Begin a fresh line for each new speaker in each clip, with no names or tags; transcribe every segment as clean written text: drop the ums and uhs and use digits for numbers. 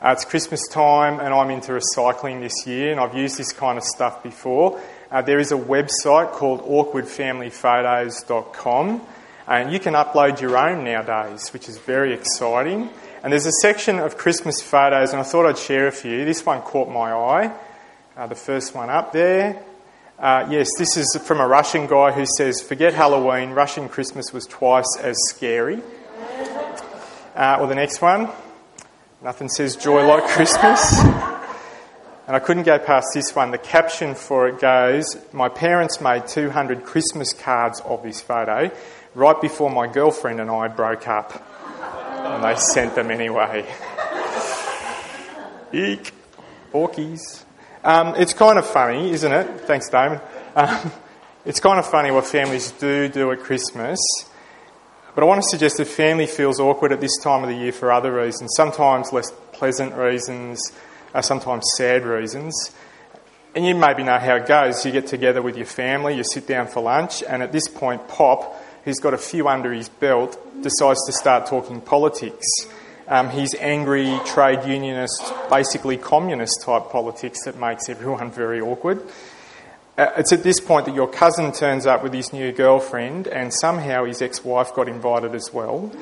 It's Christmas time and I'm into recycling this year, and I've used this kind of stuff before. There is a website called awkwardfamilyphotos.com, and you can upload your own nowadays, which is very exciting. And there's a section of Christmas photos, and I thought I'd share a few. This one caught my eye, the first one up there. Yes, this is from a Russian guy who says, "Forget Halloween, Russian Christmas was twice as scary." Or the next one, "Nothing says joy like Christmas." And I couldn't go past this one. The caption for it goes, "My parents made 200 Christmas cards of this photo right before my girlfriend and I broke up. And they sent them anyway." Eek. Porkies. It's kind of funny, isn't it? Thanks, Damon. It's kind of funny what families do at Christmas. But I want to suggest that family feels awkward at this time of the year for other reasons, sometimes less pleasant reasons, sometimes sad reasons. And you maybe know how it goes. You get together with your family, you sit down for lunch, and at this point, Pop, who's got a few under his belt, decides to start talking politics. He's angry, trade unionist, basically communist type politics that makes everyone very awkward. It's at this point that your cousin turns up with his new girlfriend, and somehow his ex-wife got invited as well.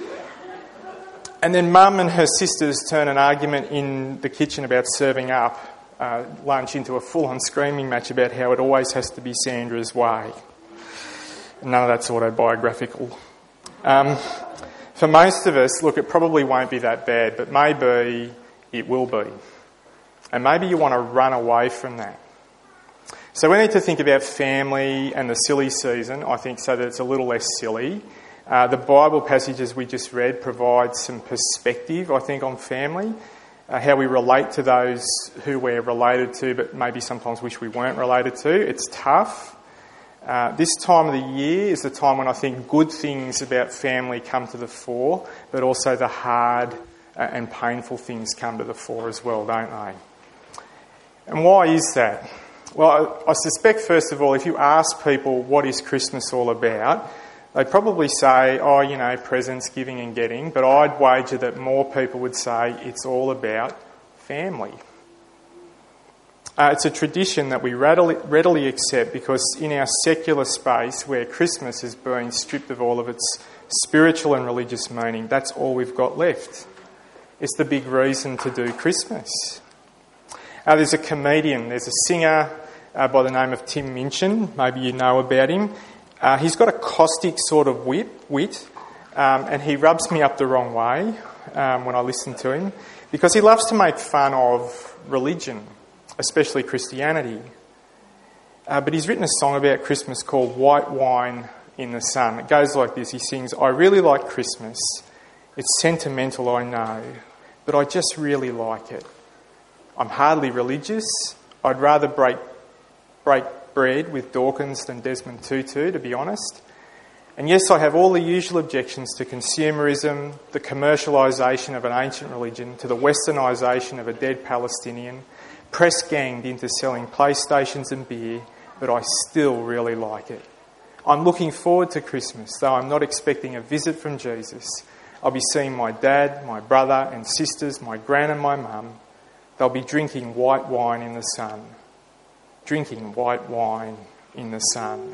And then Mum and her sisters turn an argument in the kitchen about serving up lunch into a full-on screaming match about how it always has to be Sandra's way. None of that's autobiographical. For most of us, look, it probably won't be that bad, but maybe it will be. And maybe you want to run away from that. So we need to think about family and the silly season, I think, so that it's a little less silly. The Bible passages we just read provide some perspective, I think, on family, how we relate to those who we're related to but maybe sometimes wish we weren't related to. It's tough. This time of the year is the time when I think good things about family come to the fore, but also the hard and painful things come to the fore as well, don't they? And why is that? Well, I suspect, first of all, if you ask people what is Christmas all about, they'd probably say, oh, you know, presents, giving and getting, but I'd wager that more people would say it's all about family. It's a tradition that we readily accept because in our secular space where Christmas has been stripped of all of its spiritual and religious meaning, that's all we've got left. It's the big reason to do Christmas. There's a comedian, there's a singer by the name of Tim Minchin, maybe you know about him. He's got a caustic sort of wit, and he rubs me up the wrong way when I listen to him because he loves to make fun of religion, especially Christianity. But he's written a song about Christmas called White Wine in the Sun. It goes like this. He sings, "I really like Christmas. It's sentimental, I know, but I just really like it. I'm hardly religious. I'd rather break bread with Dawkins than Desmond Tutu, to be honest. And yes, I have all the usual objections to consumerism, the commercialisation of an ancient religion, to the westernisation of a dead Palestinian, press-ganged into selling PlayStations and beer, but I still really like it. I'm looking forward to Christmas, though I'm not expecting a visit from Jesus. I'll be seeing my dad, my brother and sisters, my gran and my mum. They'll be drinking white wine in the sun. Drinking white wine in the sun."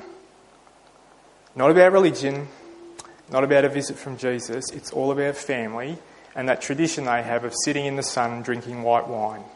Not about religion, not about a visit from Jesus. It's all about family and that tradition they have of sitting in the sun drinking white wine.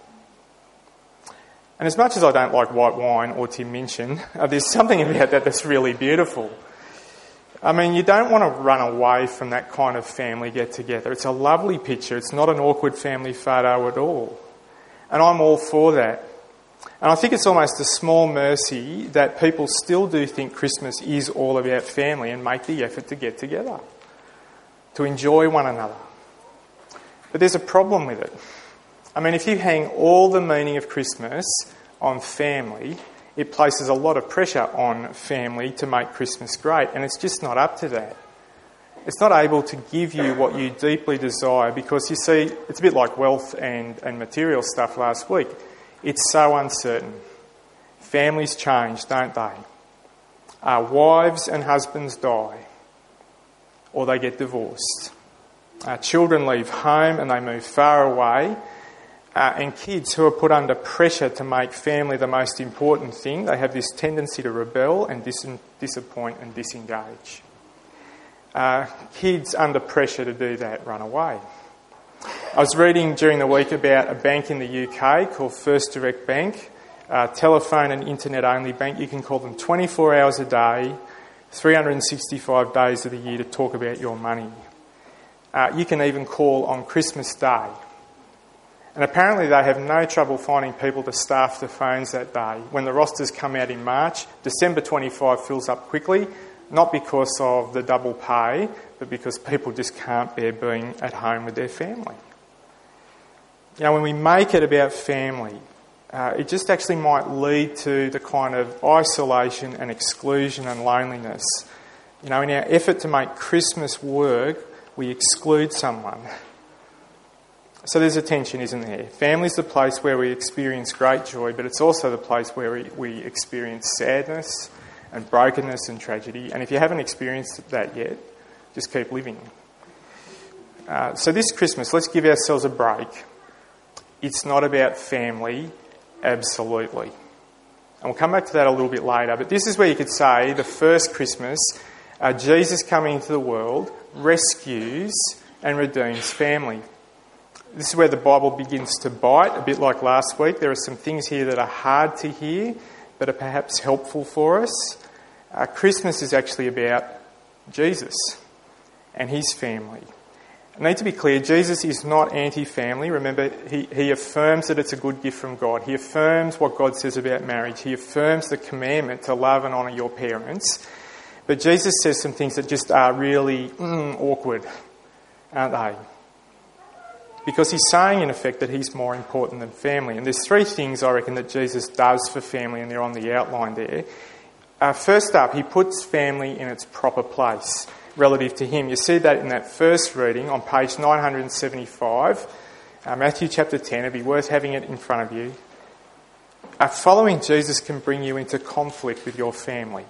And as much as I don't like white wine or Tim Minchin, there's something about that that's really beautiful. I mean, you don't want to run away from that kind of family get-together. It's a lovely picture. It's not an awkward family photo at all. And I'm all for that. And I think it's almost a small mercy that people still do think Christmas is all about family and make the effort to get together, to enjoy one another. But there's a problem with it. I mean, if you hang all the meaning of Christmas on family, it places a lot of pressure on family to make Christmas great, and it's just not up to that. It's not able to give you what you deeply desire because, you see, it's a bit like wealth and material stuff last week. It's so uncertain. Families change, don't they? Wives and husbands die, or they get divorced. Children leave home and they move far away. And kids who are put under pressure to make family the most important thing, they have this tendency to rebel and disappoint and disengage. Kids under pressure to do that run away. I was reading during the week about a bank in the UK called First Direct Bank, telephone and internet only bank. You can call them 24 hours a day, 365 days of the year to talk about your money. You can even call on Christmas Day. And apparently they have no trouble finding people to staff the phones that day. When the rosters come out in March, December 25 fills up quickly, not because of the double pay, but because people just can't bear being at home with their family. You know, when we make it about family, it just actually might lead to the kind of isolation and exclusion and loneliness. You know, in our effort to make Christmas work, we exclude someone. So there's a tension, isn't there? Family's the place where we experience great joy, but it's also the place where we experience sadness and brokenness and tragedy. And if you haven't experienced that yet, just keep living. So this Christmas, let's give ourselves a break. It's not about family, absolutely. And we'll come back to that a little bit later. But this is where you could say the first Christmas, Jesus coming into the world rescues and redeems family. This is where the Bible begins to bite, a bit like last week. There are some things here that are hard to hear, but are perhaps helpful for us. Christmas is actually about Jesus and his family. I need to be clear, Jesus is not anti-family. Remember, he affirms that it's a good gift from God. He affirms what God says about marriage. He affirms the commandment to love and honour your parents. But Jesus says some things that just are really awkward, aren't they? Because he's saying, in effect, that he's more important than family. And there's three things, I reckon, that Jesus does for family, and they're on the outline there. First up, he puts family in its proper place relative to him. You see that in that first reading on page 975, Matthew chapter 10. It'd be worth having it in front of you. Following Jesus can bring you into conflict with your family.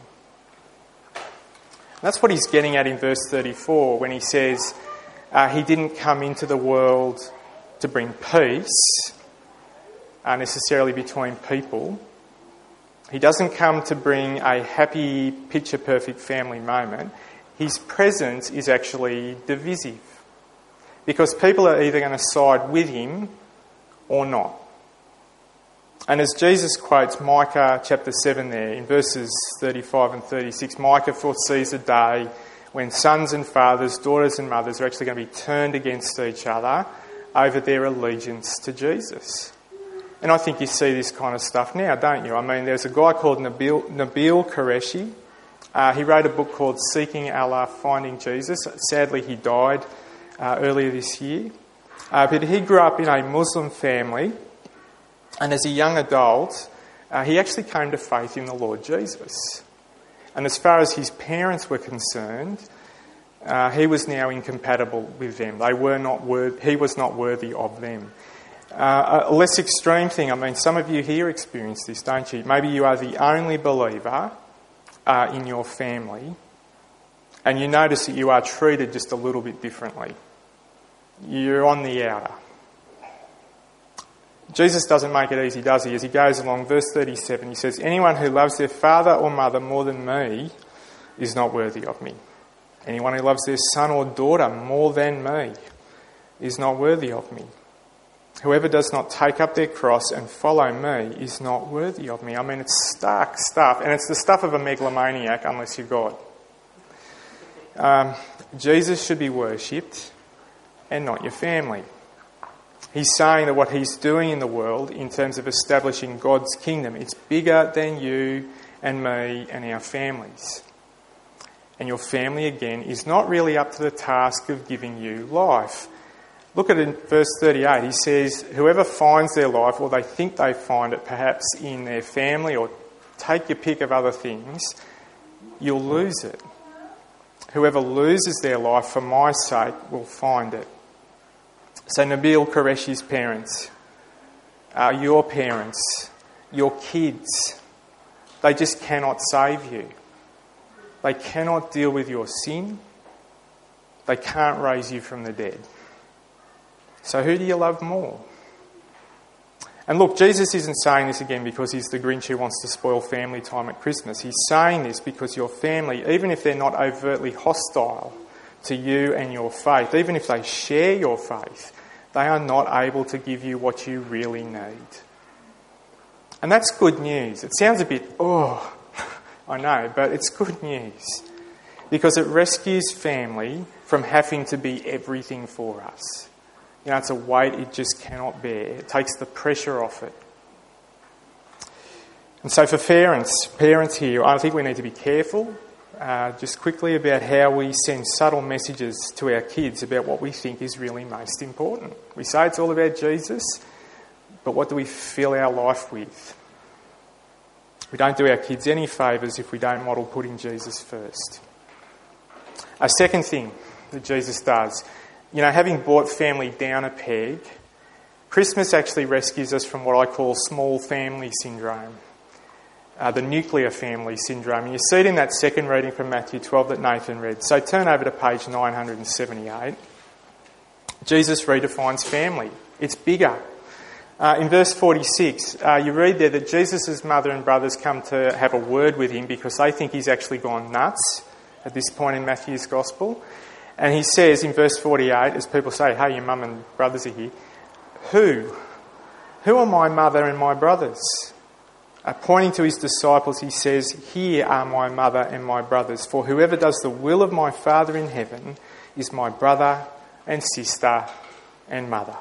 And that's what he's getting at in verse 34 when he says, he didn't come into the world to bring peace, necessarily between people. He doesn't come to bring a happy, picture-perfect family moment. His presence is actually divisive, because people are either going to side with him or not. And as Jesus quotes Micah chapter 7 there, in verses 35 and 36, Micah foresees a day when sons and fathers, daughters and mothers are actually going to be turned against each other over their allegiance to Jesus. And I think you see this kind of stuff now, don't you? I mean, there's a guy called Nabil Qureshi. He wrote a book called Seeking Allah, Finding Jesus. Sadly, he died earlier this year. But he grew up in a Muslim family, and as a young adult, he actually came to faith in the Lord Jesus. And as far as his parents were concerned, he was now incompatible with them. He was not worthy of them. A less extreme thing, I mean, some of you here experience this, don't you? Maybe you are the only believer in your family, and you notice that you are treated just a little bit differently. You're on the outer. Jesus doesn't make it easy, does he? As he goes along, verse 37, he says, anyone who loves their father or mother more than me is not worthy of me. Anyone who loves their son or daughter more than me is not worthy of me. Whoever does not take up their cross and follow me is not worthy of me. I mean, it's stark stuff, and it's the stuff of a megalomaniac unless you're God. Jesus should be worshipped and not your family. He's saying that what he's doing in the world in terms of establishing God's kingdom, it's bigger than you and me and our families. And your family, again, is not really up to the task of giving you life. Look at it in verse 38. He says, whoever finds their life, or they think they find it perhaps in their family, or take your pick of other things, you'll lose it. Whoever loses their life for my sake will find it. So Nabil Qureshi's parents, your parents, your kids, they just cannot save you. They cannot deal with your sin. They can't raise you from the dead. So who do you love more? And look, Jesus isn't saying this again because he's the Grinch who wants to spoil family time at Christmas. He's saying this because your family, even if they're not overtly hostile to you and your faith, even if they share your faith, they are not able to give you what you really need. And that's good news. It sounds a bit, I know, but it's good news because it rescues family from having to be everything for us. You know, it's a weight it just cannot bear. It takes the pressure off it. And so for parents here, I think we need to be careful just quickly about how we send subtle messages to our kids about what we think is really most important. We say it's all about Jesus, but what do we fill our life with? We don't do our kids any favours if we don't model putting Jesus first. A second thing that Jesus does, you know, having brought family down a peg, Christmas actually rescues us from what I call small family syndrome, the nuclear family syndrome. And you see it in that second reading from Matthew 12 that Nathan read. So turn over to page 978. Jesus redefines family. It's bigger. In verse 46, you read there that Jesus' mother and brothers come to have a word with him because they think he's actually gone nuts at this point in Matthew's Gospel. And he says in verse 48, as people say, hey, your mum and brothers are here, Who are my mother and my brothers? Pointing to his disciples, he says, here are my mother and my brothers, for whoever does the will of my Father in heaven is my brother and sister and mother.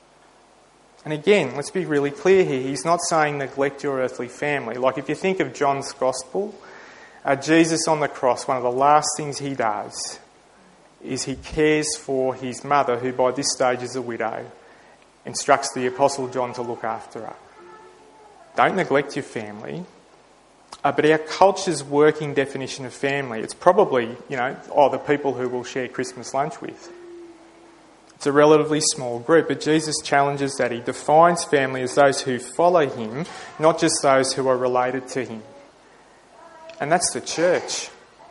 And again, let's be really clear here. He's not saying neglect your earthly family. Like if you think of John's Gospel, Jesus on the cross, one of the last things he does is he cares for his mother, who by this stage is a widow, instructs the Apostle John to look after her. Don't neglect your family. But our culture's working definition of family, it's probably, the people who we'll share Christmas lunch with. It's a relatively small group, but Jesus challenges that. He defines family as those who follow him, not just those who are related to him. And that's the church.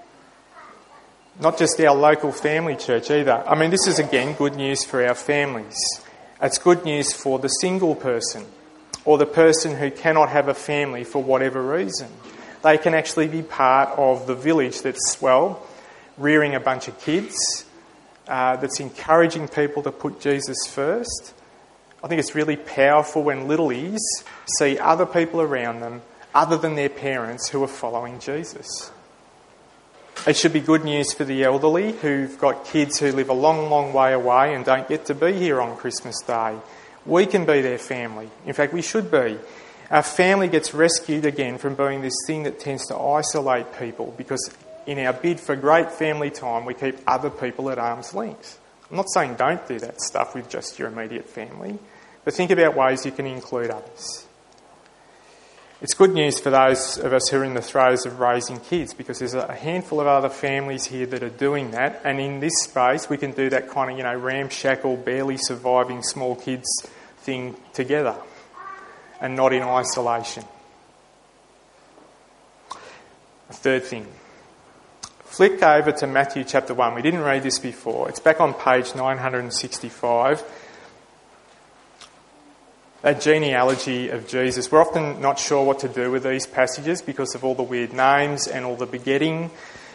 Not just our local family church either. I mean, this is again good news for our families. It's good news for the single person or the person who cannot have a family for whatever reason. They can actually be part of the village that's, rearing a bunch of kids, that's encouraging people to put Jesus first. I think it's really powerful when littlies see other people around them other than their parents who are following Jesus. It should be good news for the elderly who've got kids who live a long, long way away and don't get to be here on Christmas Day. We can be their family. In fact, we should be. Our family gets rescued again from being this thing that tends to isolate people because in our bid for great family time, we keep other people at arm's length. I'm not saying don't do that stuff with just your immediate family, but think about ways you can include others. It's good news for those of us who are in the throes of raising kids because there's a handful of other families here that are doing that, and in this space we can do that kind of, ramshackle, barely surviving small kids thing together and not in isolation. A third thing. Flick over to Matthew chapter 1. We didn't read this before. It's back on page 965. That genealogy of Jesus. We're often not sure what to do with these passages because of all the weird names and all the begetting.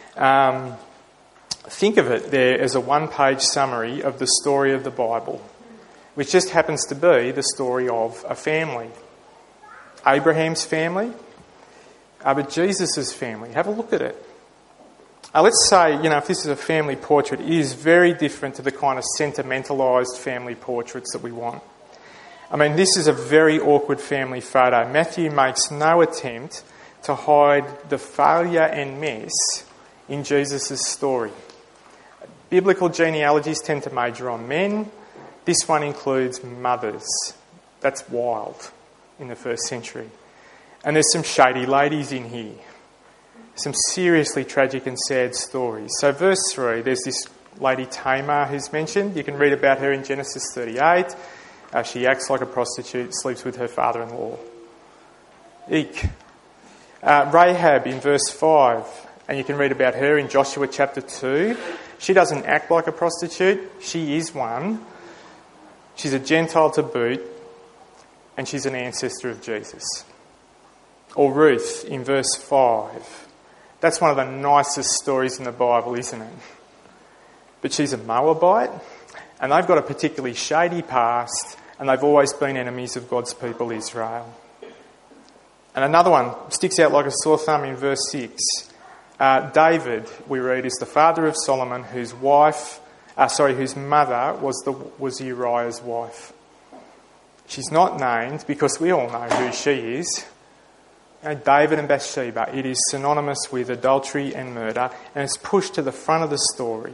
Think of it there as a one-page summary of the story of the Bible, which just happens to be the story of a family. Abraham's family, but Jesus' family. Have a look at it. Let's say, if this is a family portrait, it is very different to the kind of sentimentalised family portraits that we want. I mean, this is a very awkward family photo. Matthew makes no attempt to hide the failure and mess in Jesus' story. Biblical genealogies tend to major on men. This one includes mothers. That's wild in the first century. And there's some shady ladies in here. Some seriously tragic and sad stories. So verse 3, there's this lady Tamar who's mentioned. You can read about her in Genesis 38. She acts like a prostitute, sleeps with her father-in-law. Eek. Rahab in verse 5, and you can read about her in Joshua chapter 2. She doesn't act like a prostitute. She is one. She's a Gentile to boot. and she's an ancestor of Jesus. Or Ruth in verse 5. That's one of the nicest stories in the Bible, isn't it? But she's a Moabite, and they've got a particularly shady past, and they've always been enemies of God's people, Israel. And another one sticks out like a sore thumb in verse 6. David, we read, is the father of Solomon, whose mother was Uriah's wife. She's not named because we all know who she is. David and Bathsheba, it is synonymous with adultery and murder, and it's pushed to the front of the story.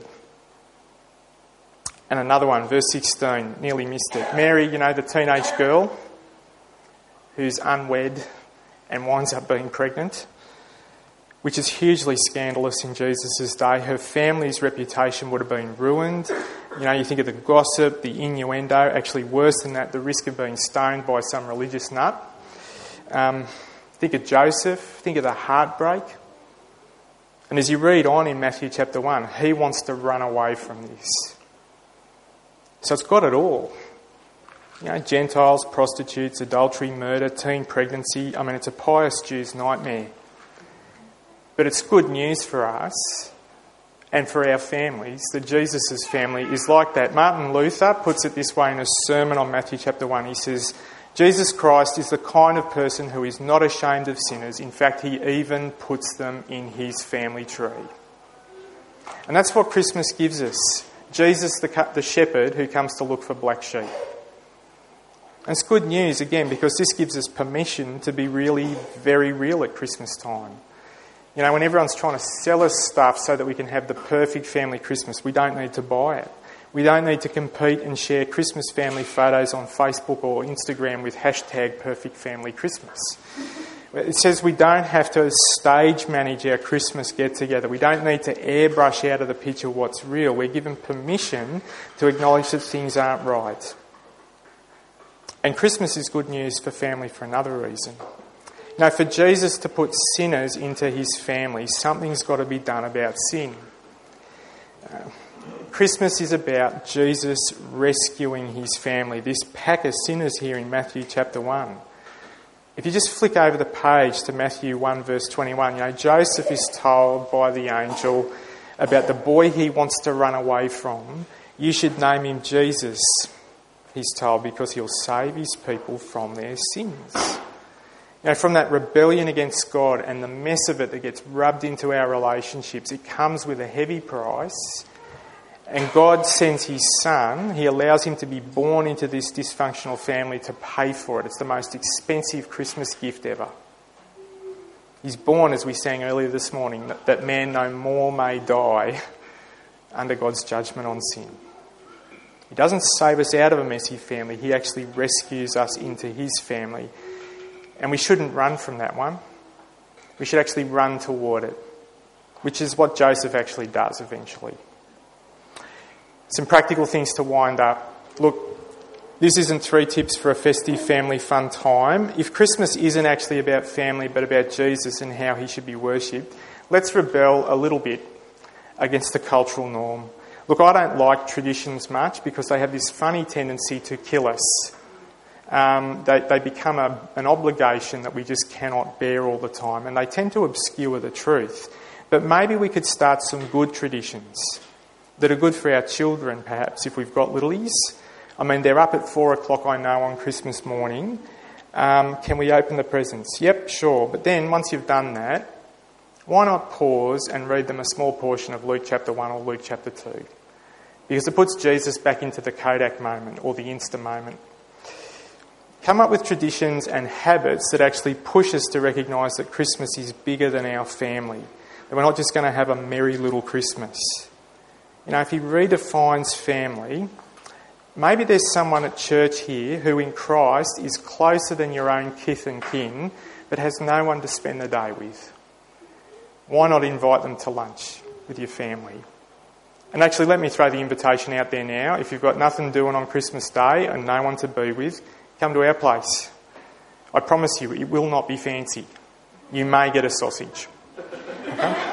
And another one, verse 16, nearly missed it. Mary, the teenage girl who's unwed and winds up being pregnant, which is hugely scandalous in Jesus' day. Her family's reputation would have been ruined. You think of the gossip, the innuendo, actually worse than that, the risk of being stoned by some religious nut. Think of Joseph, think of the heartbreak. And as you read on in Matthew chapter 1, he wants to run away from this. So it's got it all. Gentiles, prostitutes, adultery, murder, teen pregnancy. It's a pious Jew's nightmare. But it's good news for us and for our families that Jesus' family is like that. Martin Luther puts it this way in a sermon on Matthew chapter 1. He says, Jesus Christ is the kind of person who is not ashamed of sinners. In fact, he even puts them in his family tree. And that's what Christmas gives us. Jesus, the shepherd who comes to look for black sheep. And it's good news, again, because this gives us permission to be really very real at Christmas time. When everyone's trying to sell us stuff so that we can have the perfect family Christmas, we don't need to buy it. We don't need to compete and share Christmas family photos on Facebook or Instagram with hashtag perfect family Christmas. It says we don't have to stage manage our Christmas get-together. We don't need to airbrush out of the picture what's real. We're given permission to acknowledge that things aren't right. And Christmas is good news for family for another reason. For Jesus to put sinners into his family, something's got to be done about sin. Christmas is about Jesus rescuing his family, this pack of sinners here in Matthew chapter 1. If you just flick over the page to Matthew 1 verse 21, Joseph is told by the angel about the boy he wants to run away from. You should name him Jesus, he's told, because he'll save his people from their sins. From that rebellion against God and the mess of it that gets rubbed into our relationships, it comes with a heavy price. And God sends his son. He allows him to be born into this dysfunctional family to pay for it. It's the most expensive Christmas gift ever. He's born, as we sang earlier this morning, that man no more may die under God's judgment on sin. He doesn't save us out of a messy family. He actually rescues us into his family. And we shouldn't run from that one. We should actually run toward it, which is what Joseph actually does eventually. Some practical things to wind up. Look, this isn't 3 tips for a festive family fun time. If Christmas isn't actually about family but about Jesus and how he should be worshipped, let's rebel a little bit against the cultural norm. Look, I don't like traditions much because they have this funny tendency to kill us. They become an obligation that we just cannot bear all the time, and they tend to obscure the truth. But maybe we could start some good traditions that are good for our children, perhaps, if we've got littlies. They're up at 4 o'clock, I know, on Christmas morning. Can we open the presents? Yep, sure. But then, once you've done that, why not pause and read them a small portion of Luke chapter 1 or Luke chapter 2? Because it puts Jesus back into the Kodak moment or the Insta moment. Come up with traditions and habits that actually push us to recognise that Christmas is bigger than our family. That we're not just going to have a merry little Christmas. If he redefines family, maybe there's someone at church here who in Christ is closer than your own kith and kin, but has no one to spend the day with. Why not invite them to lunch with your family? And actually, let me throw the invitation out there now. If you've got nothing doing on Christmas Day and no one to be with, come to our place. I promise you, it will not be fancy. You may get a sausage. Okay?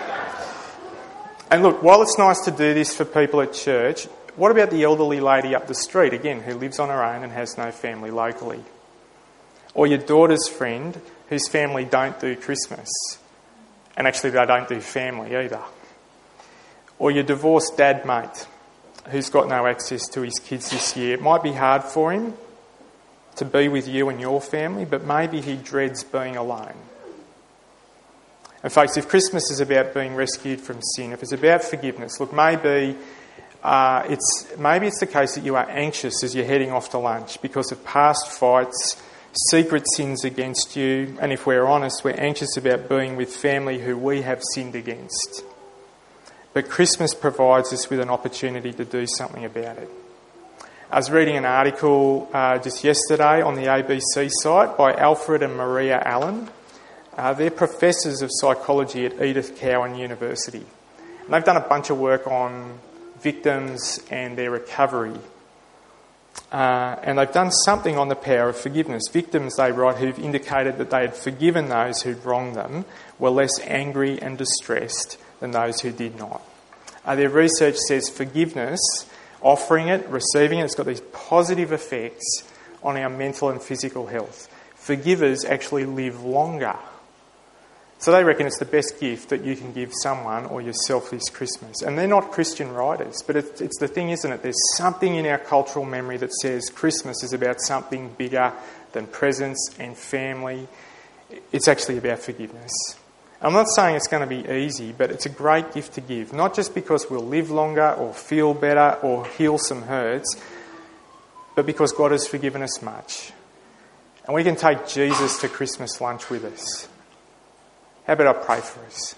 And look, while it's nice to do this for people at church, what about the elderly lady up the street, again, who lives on her own and has no family locally? Or your daughter's friend whose family don't do Christmas. And actually they don't do family either. Or your divorced dad mate who's got no access to his kids this year. It might be hard for him to be with you and your family, but maybe he dreads being alone. And folks, if Christmas is about being rescued from sin, if it's about forgiveness, look, maybe it's the case that you are anxious as you're heading off to lunch because of past fights, secret sins against you, and if we're honest, we're anxious about being with family who we have sinned against. But Christmas provides us with an opportunity to do something about it. I was reading an article just yesterday on the ABC site by Alfred and Maria Allen. They're professors of psychology at Edith Cowan University. And they've done a bunch of work on victims and their recovery. And they've done something on the power of forgiveness. Victims, they write, who've indicated that they had forgiven those who'd wronged them were less angry and distressed than those who did not. Their research says forgiveness, offering it, receiving it, it's got these positive effects on our mental and physical health. Forgivers actually live longer. So they reckon it's the best gift that you can give someone or yourself this Christmas. And they're not Christian writers, but it's the thing, isn't it? There's something in our cultural memory that says Christmas is about something bigger than presents and family. It's actually about forgiveness. I'm not saying it's going to be easy, but it's a great gift to give, not just because we'll live longer or feel better or heal some hurts, but because God has forgiven us much. And we can take Jesus to Christmas lunch with us. How about I pray for us?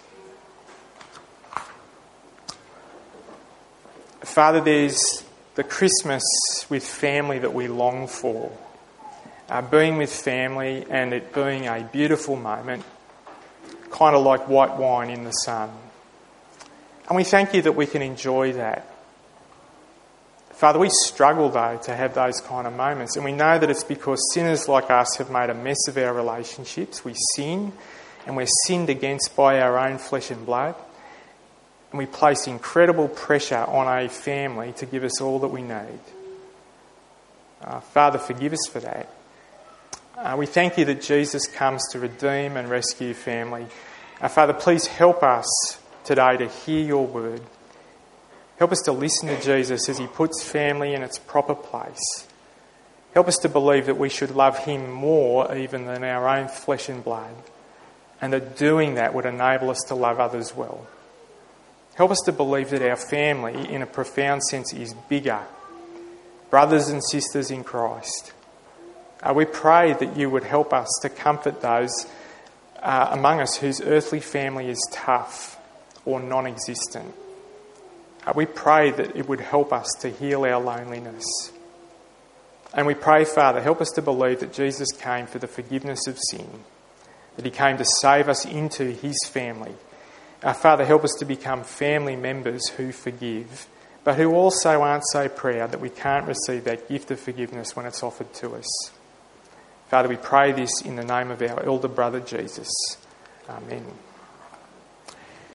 Father, there's the Christmas with family that we long for. Being with family and it being a beautiful moment, kind of like white wine in the sun. And we thank you that we can enjoy that. Father, we struggle, though, to have those kind of moments. And we know that it's because sinners like us have made a mess of our relationships. We sin, and we're sinned against by our own flesh and blood. And we place incredible pressure on a family to give us all that we need. Father, forgive us for that. We thank you that Jesus comes to redeem and rescue family. Father, please help us today to hear your word. Help us to listen to Jesus as he puts family in its proper place. Help us to believe that we should love him more even than our own flesh and blood, and that doing that would enable us to love others well. Help us to believe that our family, in a profound sense, is bigger. Brothers and sisters in Christ. We pray that you would help us to comfort those among us whose earthly family is tough or non-existent. We pray that it would help us to heal our loneliness. And we pray, Father, help us to believe that Jesus came for the forgiveness of sin, that he came to save us into his family. Father, help us to become family members who forgive, but who also aren't so proud that we can't receive that gift of forgiveness when it's offered to us. Father, we pray this in the name of our elder brother Jesus. Amen.